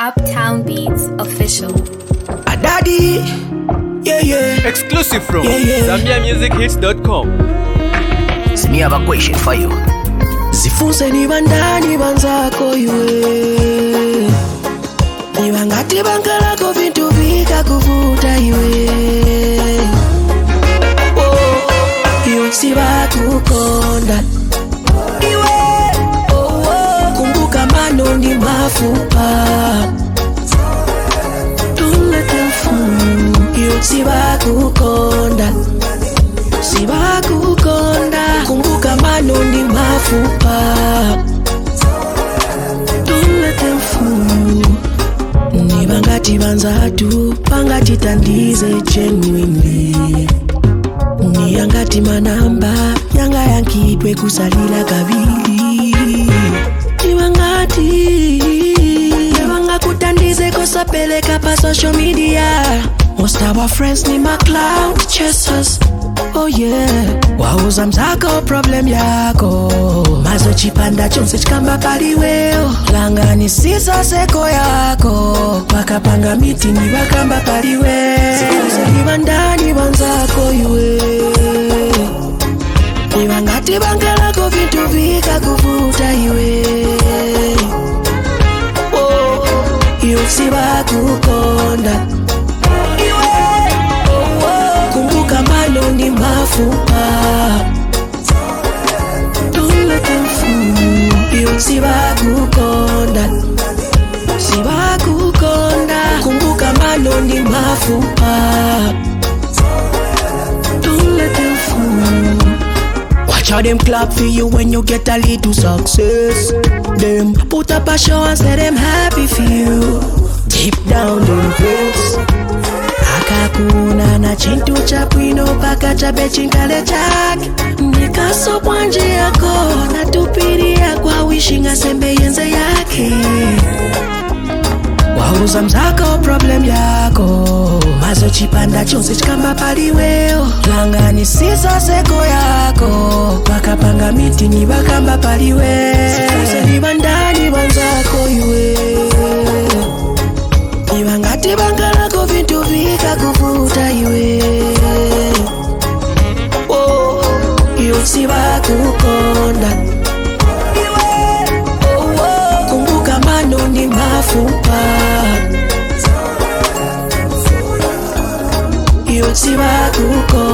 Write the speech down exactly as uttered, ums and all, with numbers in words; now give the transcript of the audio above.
Uptown Beats official. A daddy, yeah yeah. Exclusive from yeah, yeah. Zambia Music Hits dot com. Me have a question for you. Zifunze ni bandani banzako iwe, ni bangati bangalako vintu vika kuvuta iwe. Oh, iyo siba kukonda iwe. Oh, oh, kumbuka mano ni mafupa. Don't let them fool. Iyo siba kukonda, siba kukonda. Kumbuka mano ni mafupa. Don't let them fool. Ni bangati banzatu, bangati tandize genuinely. Ni yangati manamba, yanga yankitwe kusalila kabili. Ni bangati, ni banga kutandize kosa peleka pa social media. Most of our friends ni ma cloud chasers. Oh yeah, wauza mzako problem yako. Mazo chipanda chonse chikamba paliweo. Langa ni sisa seko yako. Wakapanga miti ni wakamba paliwe. Sikuze ni bandani banzako iwe. Ni bangati bangalako vintu vika kuvuta iwe. Oh, iyo siba kukonda iwe. Oh, oh, kumbuka malo ni mafupa. Don't let them fool. Iyo siba kukonda, siba kukonda. Kumbuka malo ni mafupa. Don't let them fool. Watch how them clap for you when you get a little success. Them put up a show and say them happy for you. Deep down in place, akakuna na chintu cha pwino paka cha bechinkale chake. Nikaso kwa nje yako na tupiria kwa wishinga sembe yenze yake. Wauza mzako problem yako. Mazo chipanda chonse chikamba paliweo. Langa ni sisa seko yako. Wakapanga miti ni wakamba paliwe. Sikuze ni bandani banzako iwe. Ni bangati bangalako vintu vika kuvuta iwe. Oh, iyo siba kukonda iwe. Oh, oh, kumbuka mano ni mafupa. Iyo siba kukonda.